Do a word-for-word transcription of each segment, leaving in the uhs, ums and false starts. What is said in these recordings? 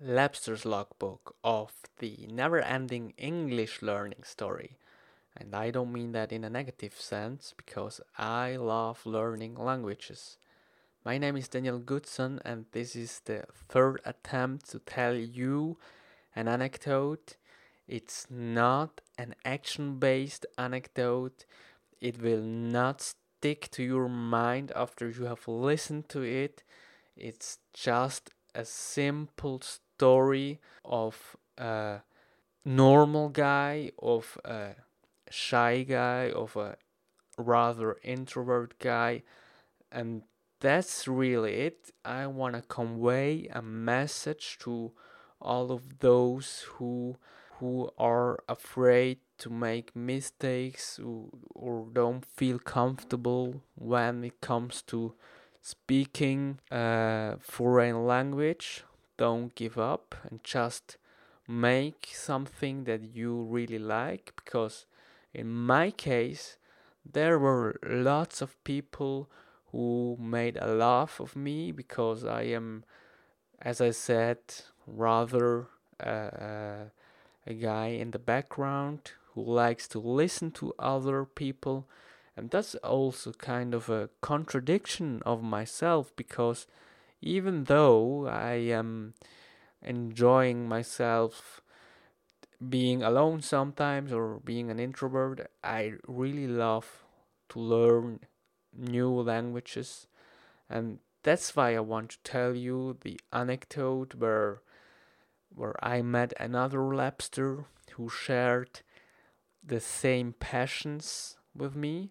Labster's Logbook of the never-ending English learning story. And I don't mean that in a negative sense, because I love learning languages. My name is Daniel Goodson, and this is the third attempt to tell you an anecdote. It's not an action-based anecdote. It will not stick to your mind after you have listened to it. It's just a simple story of a normal guy, of a shy guy, of a rather introvert guy, and that's really it. I want to convey a message to all of those who who are afraid to make mistakes, or, or don't feel comfortable when it comes to speaking a foreign language. Don't give up and just make something that you really like, because in my case there were lots of people who made a laugh of me, because I am, as I said, rather uh, uh, a guy in the background who likes to listen to other people. And that's also kind of a contradiction of myself, because even though I am enjoying myself being alone sometimes or being an introvert, I really love to learn new languages. And that's why I want to tell you the anecdote where where I met another Labster who shared the same passions with me.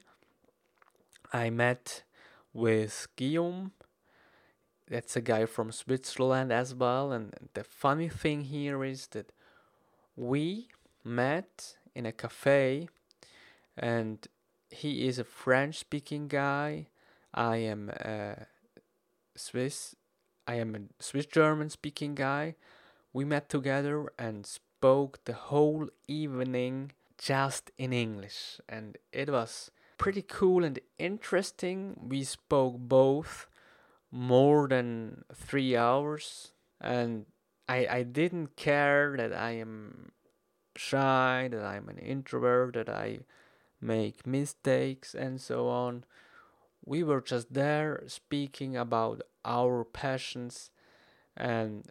I met with Guillaume. That's a guy from Switzerland as well. And the funny thing here is that we met in a cafe, and he is a French-speaking guy. I am a Swiss. I am a Swiss German speaking guy. We met together and spoke the whole evening just in English, and it was pretty cool and interesting. We spoke both more than three hours, and I I didn't care that I am shy, that I'm an introvert, that I make mistakes and so on. We were just there speaking about our passions, and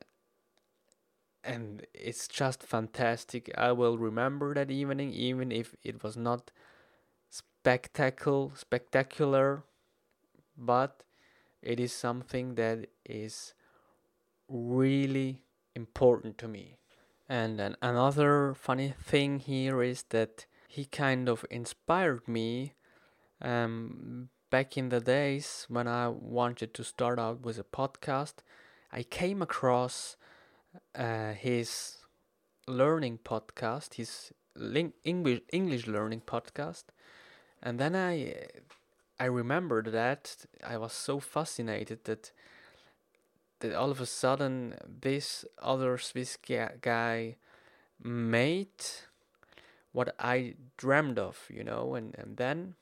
and it's just fantastic. I will remember that evening, even if it was not spectacle spectacular, but it is something that is really important to me. And then another funny thing here is that he kind of inspired me um, back in the days when I wanted to start out with a podcast. I came across uh, his learning podcast, his ling- English English learning podcast, and then I I remembered that I was so fascinated that that all of a sudden this other Swiss ga- guy made what I dreamed of, you know, and, and then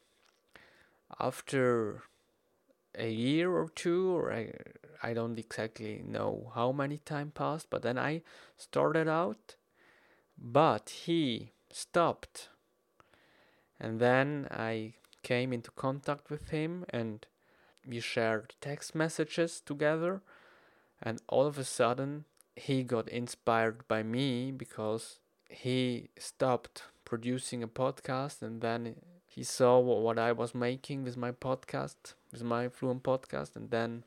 after a year or two, or I, I don't exactly know how many time passed, but then I started out, but he stopped, and then I came into contact with him, and we shared text messages together, and all of a sudden he got inspired by me, because he stopped producing a podcast, and then he saw what I was making with my podcast, with my Fluent podcast, and then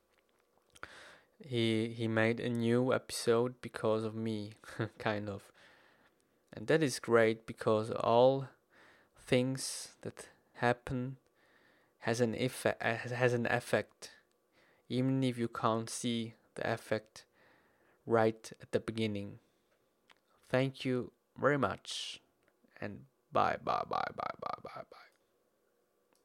he he made a new episode because of me, kind of. And that is great, because all things that happen has an effect, has an effect, even if you can't see the effect right at the beginning. Thank you very much, and bye bye bye bye bye bye bye.